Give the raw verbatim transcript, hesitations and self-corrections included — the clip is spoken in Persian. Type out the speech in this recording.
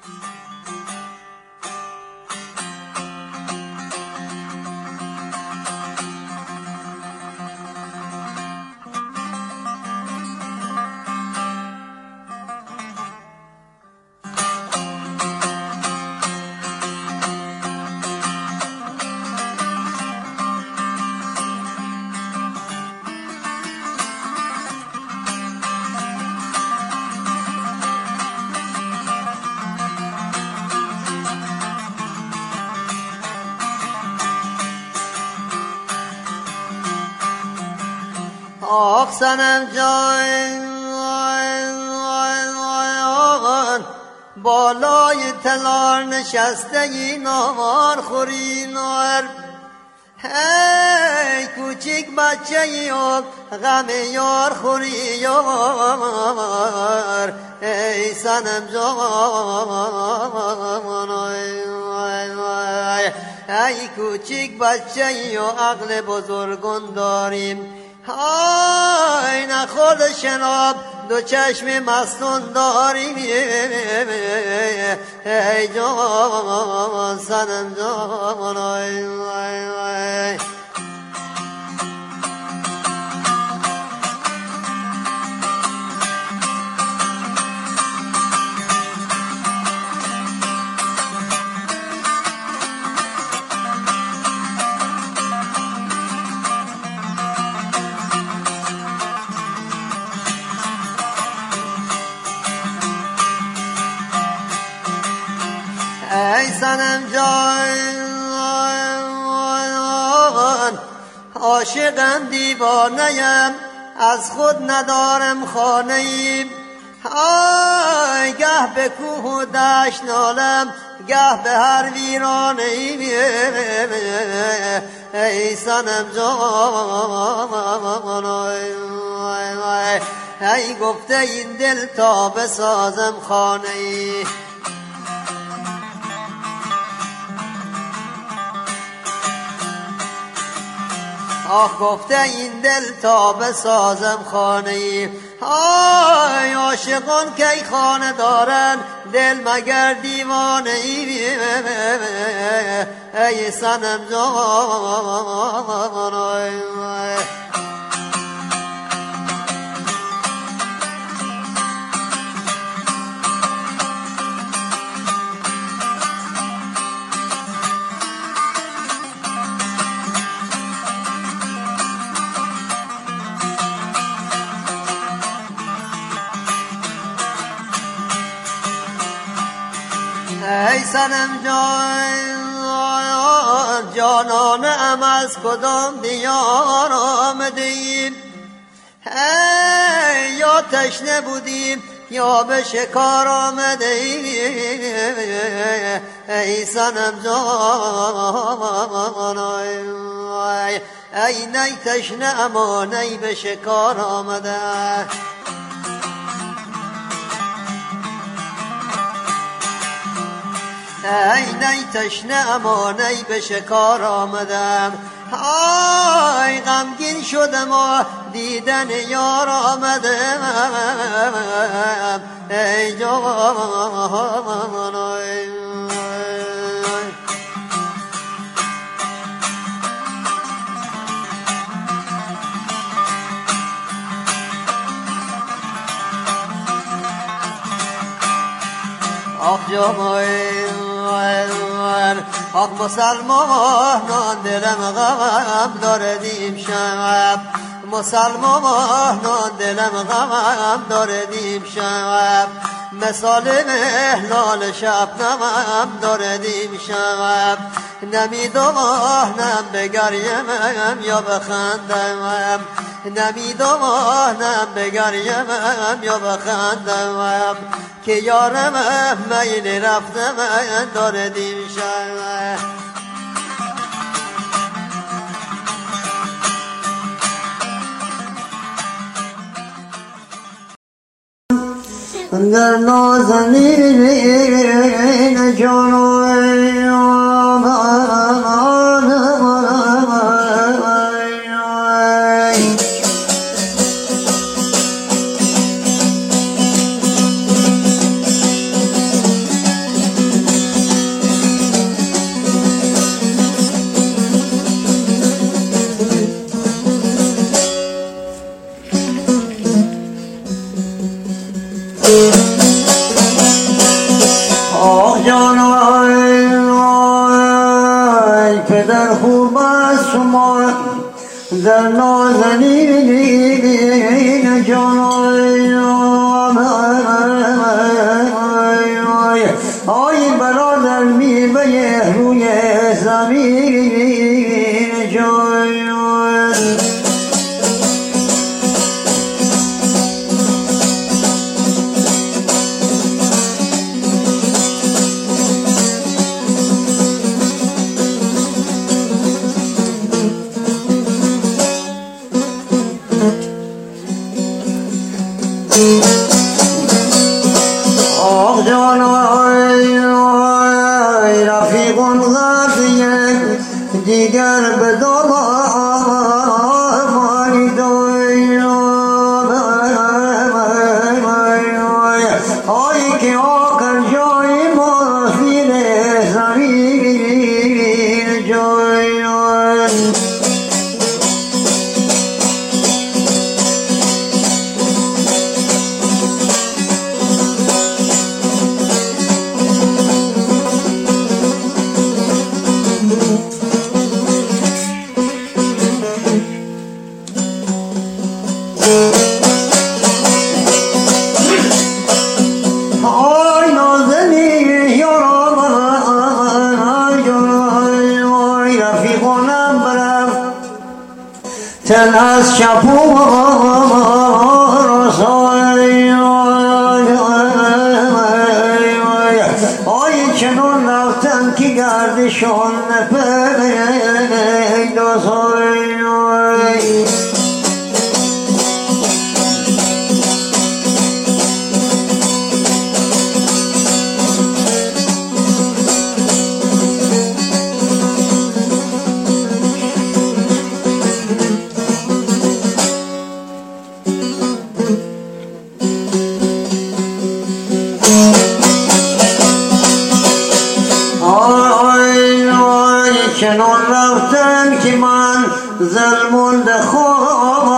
آخ صنم جان بالای تلار نشسته ای نار خوری نار هی کوچیک بچه ای و غم یار خوری یار ای صنم جان ای کوچیک بچه ای و عقل بزرگان داریم های نخورد شناب دو چشم مستون داری ای جان صنم جان ای ای ای صنم جان عاشقم دیوانه‌ام از خود ندارم خانه‌ای ای گه به کوه و دشت نالم گه به هر ویرانه ای ای صنم جان ای گفته این دل تا بسازم خانه‌ای آخ گفته این دل تا بسازم خانه ای آی عاشقان کی خانه دارن دل مگر دیوانه ای ای صنم جان ای صنم جان جانانم از کدام دیار آمدیم ای یا تشنه بودیم یا به شکار آمده ای صنم جان ای نی تشنه اما نی به شکار آمده ای نی تشنه اما نی به شکار آمدم ای غمگین شدم و دیدن یار آمدم ای جان آخ جان آخ مسلمانان دلم غم داره دیم شب مسلمانان دلم غم داره دیم شب مثال مهلال شب نمم داره دیم شب نمیدانم بگریم یا بخندم نمیدانم بگریم یا بخندم که یارم میل رفتم داره دیم شب در نازنین جانو شما در نازنین جانم آی برادر میوه روی زمین جان آه جان رفیق غافیه دیگر به دامانی آی که آخر جای ما زیر زمین جای آی نازنی یارم آی رفیقانم برم تن از شپو رسای آی چنون رفتن که گردشان پیدا سای چنان رفتن که من ظلمونده خواه